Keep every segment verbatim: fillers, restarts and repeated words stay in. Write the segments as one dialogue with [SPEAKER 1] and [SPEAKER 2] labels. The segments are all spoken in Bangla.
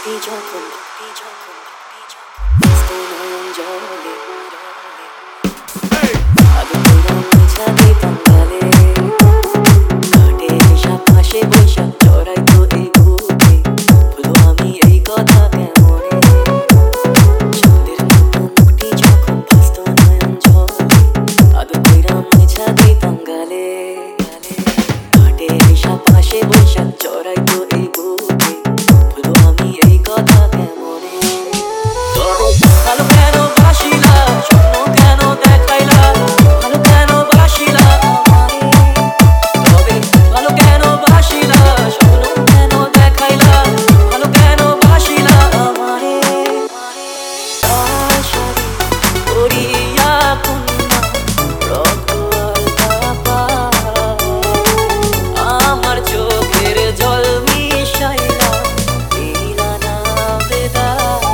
[SPEAKER 1] যখন যখন ব্যস্ত নয়ন জলে আগে তোরা মুছা দিতাম গালে ঘাটে এসা পাশে বৈশাখ চড়াই তো এই বুকে ভুলো আমি এই কথা কেমনে চাঁদের মতো মুখটি যখন ব্যস্ত নয়ন জলে আগে তোরা মুছা দিতাম গালে ঘাটে এসা পাশে বৈশাখ চড়াই তো এই বুকে ভুলো আমি এই কথা কেমনে ভালো কেন বাসিলা স্বপ্ন কেন দেখাইলা ভালো কেন বাসিলা তবে ভালো কেন বাসিলা স্বপ্ন কেন দেখাইলা ভালো কেন বাসিলা আমারে আশারি করিয়া কন্যা রক্ত আলতা আমার চোখের জল মিশাইলা দিলা না বেদা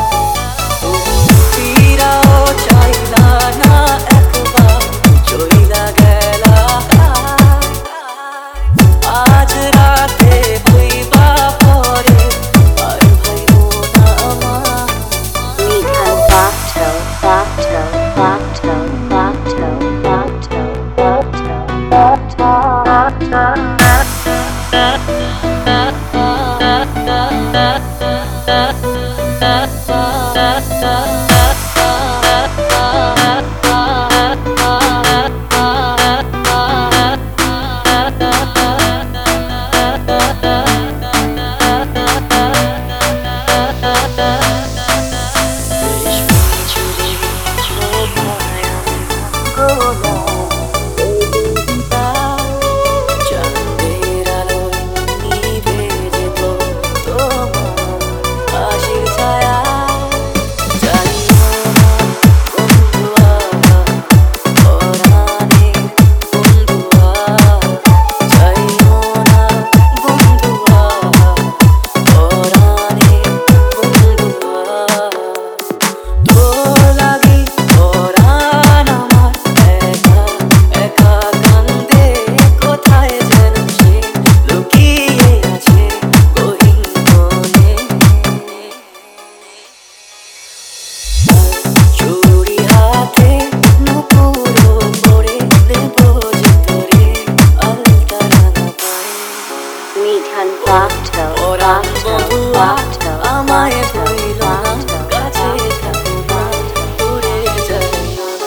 [SPEAKER 1] আমায় ভুলিল না কাছে থাকবা দূরে যাইও না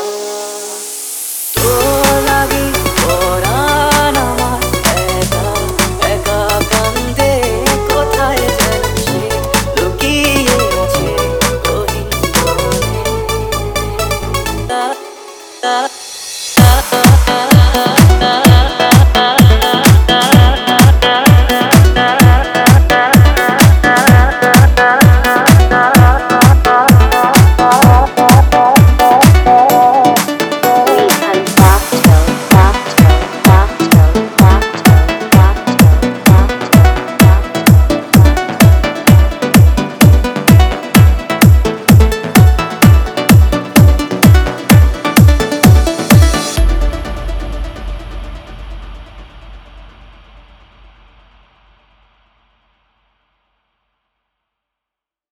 [SPEAKER 1] তোর লাগি পরাণ আমার একা একা কান্দে কোথায় যেন সে লুকিয়ে আছে গহীন বনে